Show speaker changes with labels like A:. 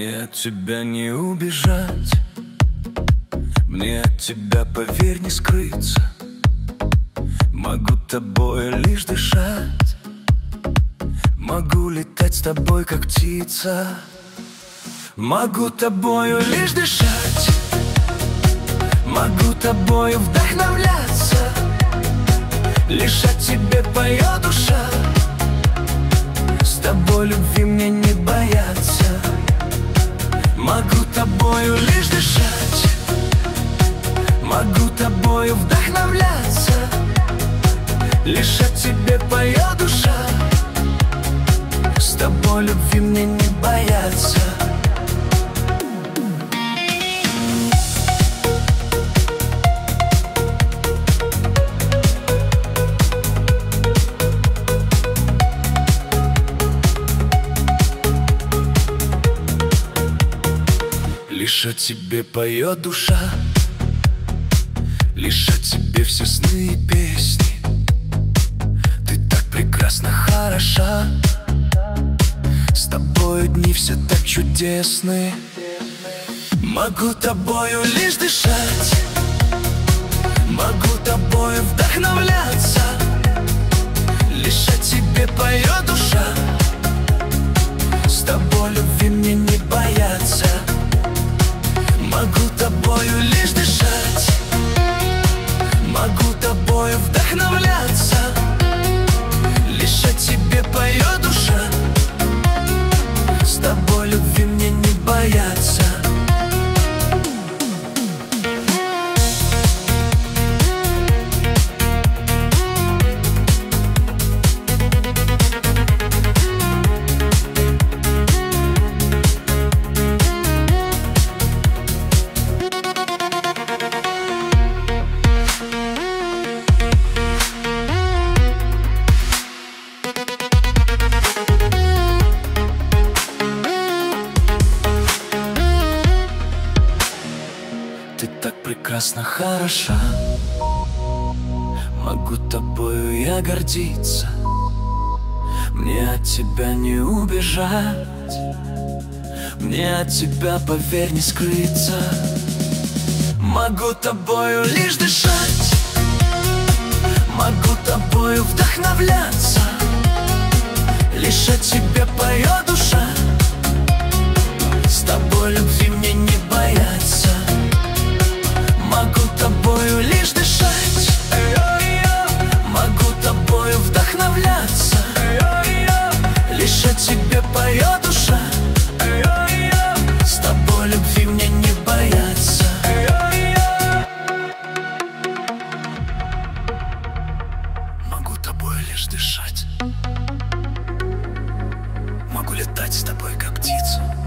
A: Мне от тебя не убежать, мне от тебя, поверь, не скрыться. Могу тобой лишь дышать, могу летать с тобой, как птица. Могу тобою лишь дышать, могу тобою вдохновляться. Лишь о тебе поет душа, с тобой любви мне не бояться. Могу тобою лишь дышать, могу тобою вдохновляться. Лишь о тебе поет душа, с тобой любви мне не бояться. Лишь о тебе поет душа, лишь о тебе все сны и песни. Ты так прекрасно хороша, с тобою дни все так чудесны. Могу тобою лишь дышать, могу тобою вдохновляться. Лишь о тебе поет душа, с тобой любви мне не бояться. Могу тобою лишь дышать, могу тобою вдохновляться. Лишь о тебе поет душа, с тобой любви мне не бояться. Ты так прекрасно хороша, могу тобою я гордиться. Мне от тебя не убежать, мне от тебя, поверь, не скрыться. Могу тобою лишь дышать, могу тобою вдохновляться. Лишь о тебе поет душа, с тобой любви мне не бояться. Могу тобою лишь дышать, могу тобою вдохновляться. Лишь о тебе поет душа, с тобой любви мне не бояться. Могу тобою лишь дышать, могу летать с тобой, как птица.